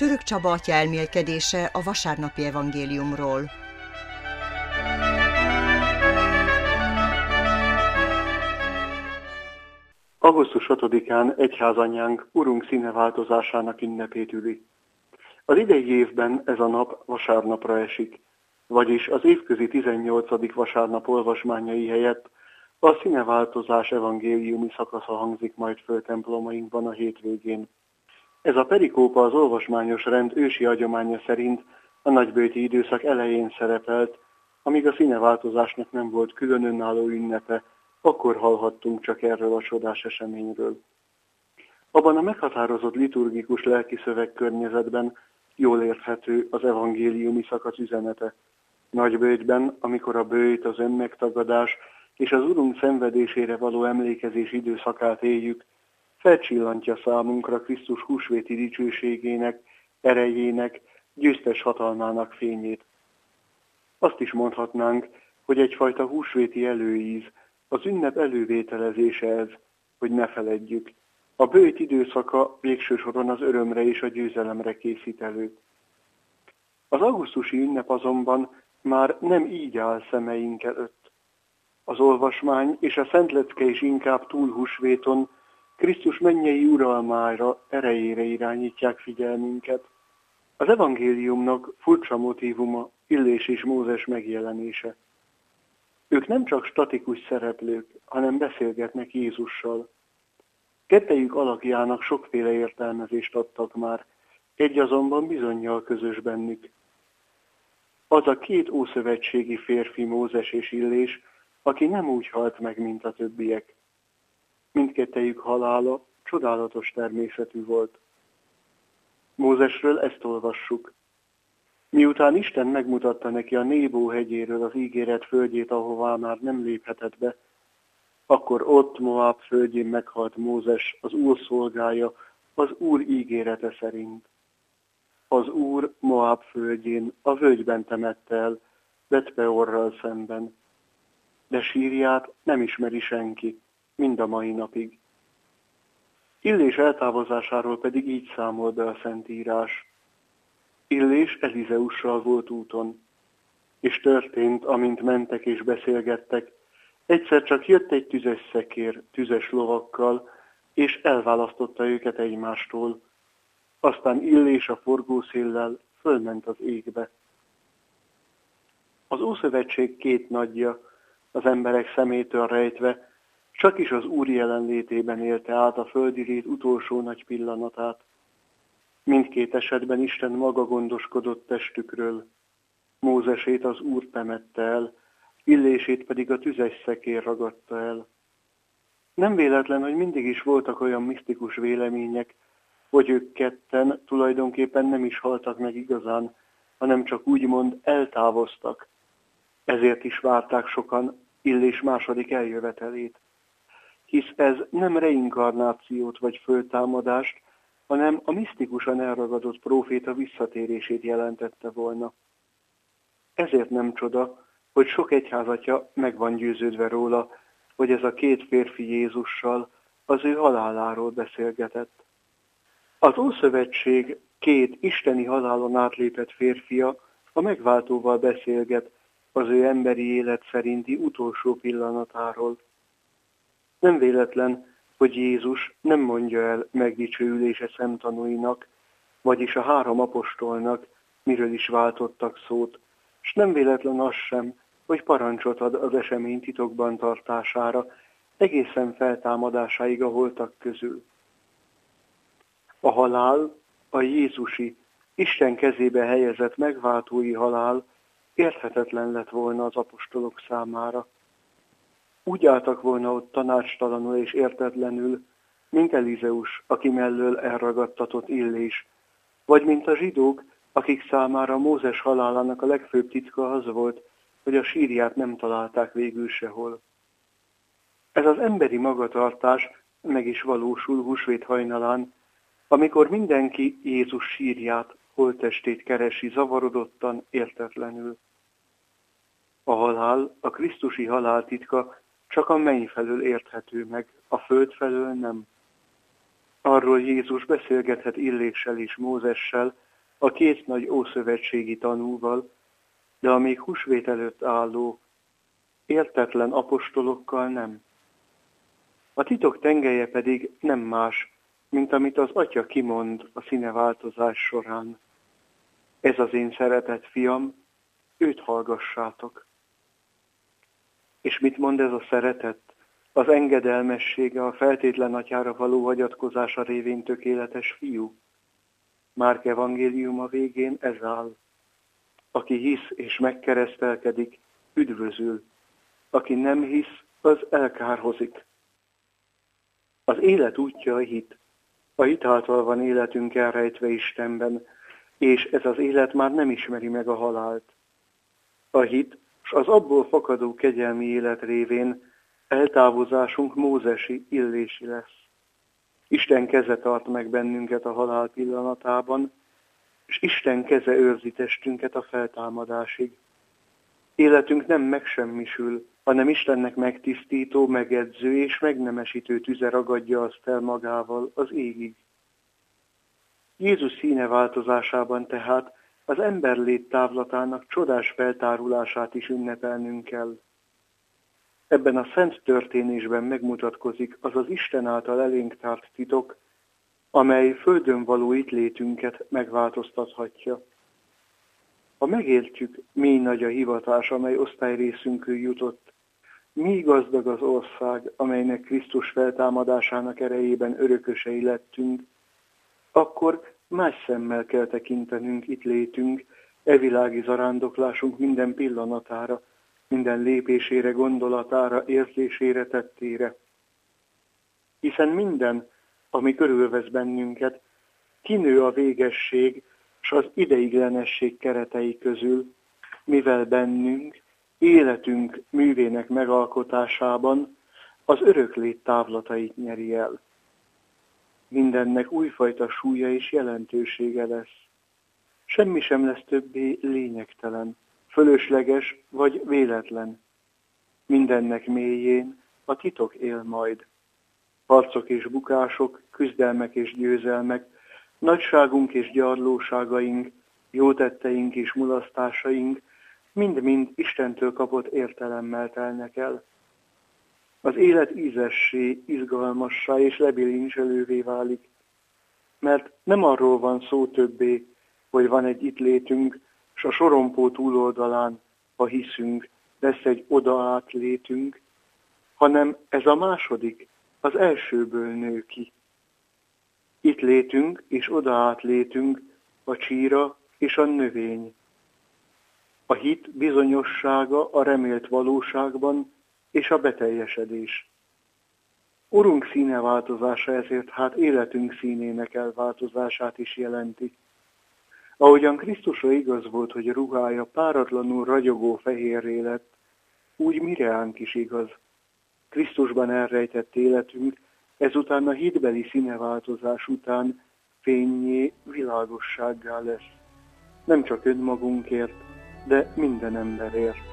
Török Csaba atya elmélkedése a vasárnapi evangéliumról. Augusztus 6-án egyházanyánk Urunk színeváltozásának ünnepét üli. Az idei évben ez a nap vasárnapra esik, vagyis az évközi 18. vasárnap olvasmányai helyett a színeváltozás evangéliumi szakasza hangzik majd föl templomainkban a hétvégén. Ez a perikópa az olvasmányos rend ősi hagyománya szerint a nagyböjti időszak elején szerepelt, amíg a színeváltozásnak nem volt külön önálló ünnepe, akkor hallhattunk csak erről a csodás eseményről. Abban a meghatározott liturgikus lelki szövegkörnyezetben jól érthető az evangéliumi szakasz üzenete. Nagyböjtben, amikor a böjt, az önmegtagadás és az Urunk szenvedésére való emlékezés időszakát éljük, felcsillantja számunkra Krisztus húsvéti dicsőségének, erejének, győztes hatalmának fényét. Azt is mondhatnánk, hogy egyfajta húsvéti előíz, az ünnep elővételezése ez, hogy ne feledjük. A böjt időszaka végső soron az örömre és a győzelemre készít elő. Az augusztusi ünnep azonban már nem így áll szemeink előtt. Az olvasmány és a szentlecke is inkább túl húsvéton Krisztus mennyei uralmára, erejére irányítják figyelmünket. Az evangéliumnak furcsa motívuma Illés és Mózes megjelenése. Ők nem csak statikus szereplők, hanem beszélgetnek Jézussal. Kettejük alakjának sokféle értelmezést adtak már, egy azonban bizonnyal közös bennük. Az a két ószövetségi férfi, Mózes és Illés, aki nem úgy halt meg, mint a többiek. Mindkettejük halála csodálatos természetű volt. Mózesről ezt olvassuk. Miután Isten megmutatta neki a Nébó hegyéről az ígéret földjét, ahová már nem léphetett be, akkor ott Moab földjén meghalt Mózes, az Úr szolgája, az Úr ígérete szerint. Az Úr Moab földjén, a völgyben temette el, Bet-peorral szemben. De sírját nem ismeri senki, mind a mai napig. Illés eltávozásáról pedig így számol be a Szentírás. Illés Elizeussal volt úton, és történt, amint mentek és beszélgettek, egyszer csak jött egy tüzes szekér, tüzes lovakkal, és elválasztotta őket egymástól. Aztán Illés a forgószéllel fölment az égbe. Az Ószövetség két nagyja, az emberek szemétől rejtve, csak is az Úr jelenlétében élte át a földi lét utolsó nagy pillanatát. Mindkét esetben Isten maga gondoskodott testükről. Mózesét az Úr temette el, Illését pedig a tüzes szekér ragadta el. Nem véletlen, hogy mindig is voltak olyan misztikus vélemények, hogy ők ketten tulajdonképpen nem is haltak meg igazán, hanem csak úgymond eltávoztak. Ezért is várták sokan Illés második eljövetelét. Hisz ez nem reinkarnációt vagy föltámadást, hanem a misztikusan elragadott próféta visszatérését jelentette volna. Ezért nem csoda, hogy sok egyházatja meg van győződve róla, hogy ez a két férfi Jézussal az ő haláláról beszélgetett. Az Ószövetség két isteni halálon átlépett férfia a megváltóval beszélget az ő emberi élet szerinti utolsó pillanatáról. Nem véletlen, hogy Jézus nem mondja el megdicsőülése szemtanúinak, vagyis a 3 apostolnak, miről is váltottak szót, s nem véletlen az sem, hogy parancsot ad az esemény titokban tartására, egészen feltámadásáig a holtak közül. A halál, a jézusi, Isten kezébe helyezett megváltói halál érthetetlen lett volna az apostolok számára. Úgy álltak volna ott tanácstalanul és értetlenül, mint Elizeus, aki mellől elragadtatott Illés, vagy mint a zsidók, akik számára Mózes halálának a legfőbb titka az volt, hogy a sírját nem találták végül sehol. Ez az emberi magatartás meg is valósul húsvét hajnalán, amikor mindenki Jézus sírját, holttestét keresi zavarodottan, értetlenül. A halál, a krisztusi halál titka csak a menny felől érthető meg, a föld felől nem. Arról Jézus beszélgethet Illéssel és Mózessel, a két nagy ószövetségi tanúval, de a még húsvét előtt álló, értetlen apostolokkal nem. A titok tengelye pedig nem más, mint amit az Atya kimond a színeváltozás során. Ez az én szeretett fiam, őt hallgassátok. És mit mond ez a szeretet? Az engedelmessége, a feltétlen atyára való hagyatkozása révén tökéletes fiú. Márk evangéliuma végén ez áll. Aki hisz és megkeresztelkedik, üdvözül. Aki nem hisz, az elkárhozik. Az élet útja a hit. A hit által van életünk elrejtve Istenben, és ez az élet már nem ismeri meg a halált. A hit, s az abból fakadó kegyelmi élet révén eltávozásunk mózesi, illési lesz. Isten keze tart meg bennünket a halál pillanatában, és Isten keze őrzi testünket a feltámadásig. Életünk nem megsemmisül, hanem Istennek megtisztító, megedző és megnemesítő tüze ragadja azt el magával az égig. Jézus színe változásában tehát az emberlét távlatának csodás feltárulását is ünnepelnünk kell. Ebben a szent történésben megmutatkozik az az Isten által elénk tárt titok, amely földön való itt létünket megváltoztathatja. Ha megértjük, mi nagy a hivatás, amely osztályrészünkül jutott, mi gazdag az ország, amelynek Krisztus feltámadásának erejében örökösei lettünk, akkor más szemmel kell tekintenünk itt létünk, evilági zarándoklásunk minden pillanatára, minden lépésére, gondolatára, érzésére, tettére. Hiszen minden, ami körülvesz bennünket, kinő a végesség s az ideiglenesség keretei közül, mivel bennünk, életünk művének megalkotásában az öröklét távlatait nyeri el. Mindennek újfajta súlya és jelentősége lesz. Semmi sem lesz többé lényegtelen, fölösleges vagy véletlen. Mindennek mélyén a titok él majd. Harcok és bukások, küzdelmek és győzelmek, nagyságunk és gyarlóságaink, jótetteink és mulasztásaink mind-mind Istentől kapott értelemmel telnek el. Az élet ízessé, izgalmassá és lebilincselővé válik, mert nem arról van szó többé, hogy van egy itt létünk, s a sorompó túloldalán, ha hiszünk, lesz egy odaát létünk, hanem ez a második, az elsőből nő ki. Itt létünk és odaát létünk a csíra és a növény. A hit bizonyossága a remélt valóságban és a beteljesedés. Urunk színe változása ezért hát életünk színének elváltozását is jelenti. Ahogyan Krisztusra igaz volt, hogy a ruhája páratlanul ragyogó fehérré lett, úgy mireánk is igaz. Krisztusban elrejtett életünk ezután a hitbeli színeváltozás után fénnyé, világossággá lesz. Nem csak önmagunkért, de minden emberért.